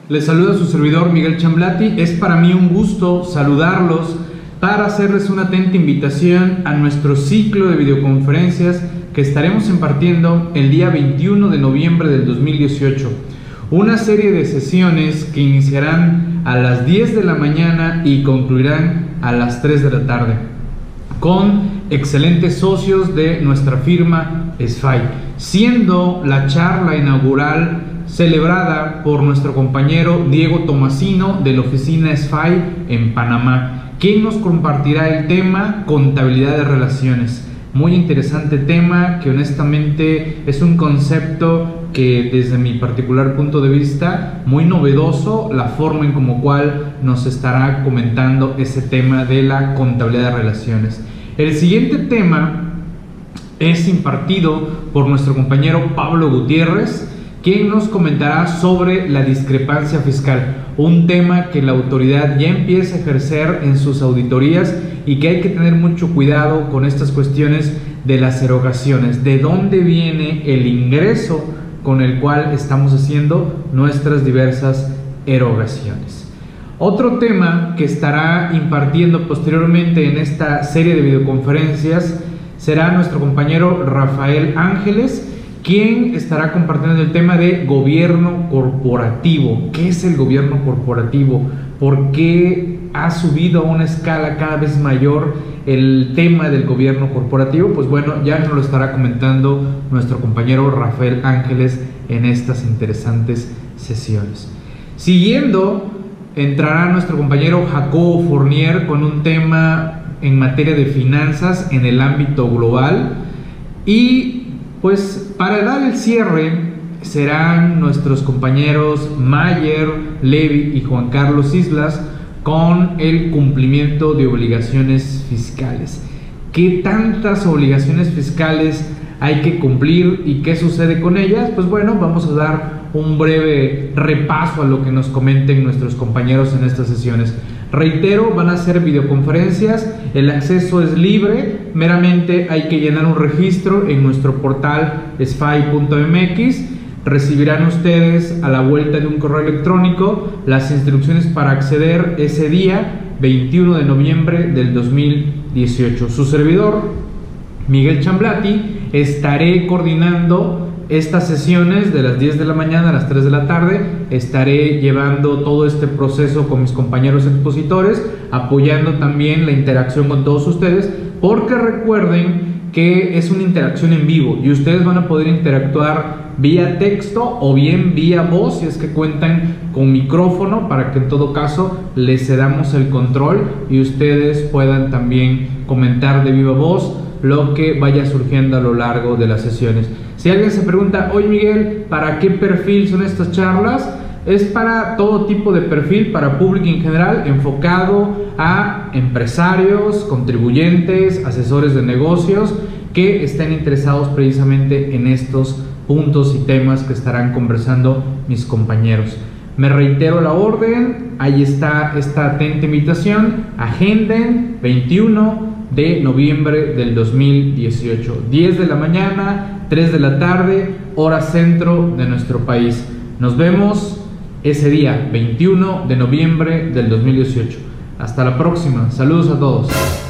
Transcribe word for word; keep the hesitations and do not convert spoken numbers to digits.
Les saluda su servidor Miguel Chamblati. Es para mí un gusto saludarlos para hacerles una atenta invitación a nuestro ciclo de videoconferencias que estaremos impartiendo el día veintiuno de noviembre del dos mil dieciocho. Una serie de sesiones que iniciarán a las diez de la mañana y concluirán a las tres de la tarde, con excelentes socios de nuestra firma S F I, siendo la charla inaugural celebrada por nuestro compañero Diego Tomasino de la oficina S F I en Panamá, quien nos compartirá el tema contabilidad de relaciones. Muy interesante tema que honestamente es un concepto que desde mi particular punto de vista muy novedoso, la forma en como cual nos estará comentando ese tema de la contabilidad de relaciones. El siguiente tema es impartido por nuestro compañero Pablo Gutiérrez, quien nos comentará sobre la discrepancia fiscal, un tema que la autoridad ya empieza a ejercer en sus auditorías y que hay que tener mucho cuidado con estas cuestiones de las erogaciones, de dónde viene el ingreso con el cual estamos haciendo nuestras diversas erogaciones. Otro tema que estará impartiendo posteriormente en esta serie de videoconferencias será nuestro compañero Rafael Ángeles, quien estará compartiendo el tema de gobierno corporativo. ¿Qué es el gobierno corporativo? ¿Por qué ha subido a una escala cada vez mayor el tema del gobierno corporativo? Pues bueno, ya nos lo estará comentando nuestro compañero Rafael Ángeles en estas interesantes sesiones. Siguiendo, entrará nuestro compañero Jacobo Fournier con un tema en materia de finanzas en el ámbito global. Y pues para dar el cierre serán nuestros compañeros Mayer, Levi y Juan Carlos Islas con el cumplimiento de obligaciones fiscales. ¿Qué tantas obligaciones fiscales hay que cumplir y qué sucede con ellas? Pues bueno, vamos a dar un breve repaso a lo que nos comenten nuestros compañeros en estas sesiones. Reitero, van a ser videoconferencias, el acceso es libre, meramente hay que llenar un registro en nuestro portal S F I punto M X. Recibirán ustedes a la vuelta de un correo electrónico las instrucciones para acceder ese día veintiuno de noviembre del dos mil dieciocho. Su servidor, Miguel Chamblati, estaré coordinando estas sesiones de las diez de la mañana a las tres de la tarde. Estaré llevando todo este proceso con mis compañeros expositores, apoyando también la interacción con todos ustedes, porque recuerden que es una interacción en vivo y ustedes van a poder interactuar vía texto o bien vía voz si es que cuentan con micrófono, para que en todo caso les cedamos el control y ustedes puedan también comentar de viva voz lo que vaya surgiendo a lo largo de las sesiones. Si alguien se pregunta, oye Miguel, ¿para qué perfil son estas charlas? Es para todo tipo de perfil, para público en general, enfocado a empresarios, contribuyentes, asesores de negocios que estén interesados precisamente en estos puntos y temas que estarán conversando mis compañeros. Me reitero la orden, ahí está esta atenta invitación, agenden veintiuno de noviembre del dos mil dieciocho, diez de la mañana, tres de la tarde, hora centro de nuestro país. Nos vemos ese día, veintiuno de noviembre del dos mil dieciocho. Hasta la próxima, saludos a todos.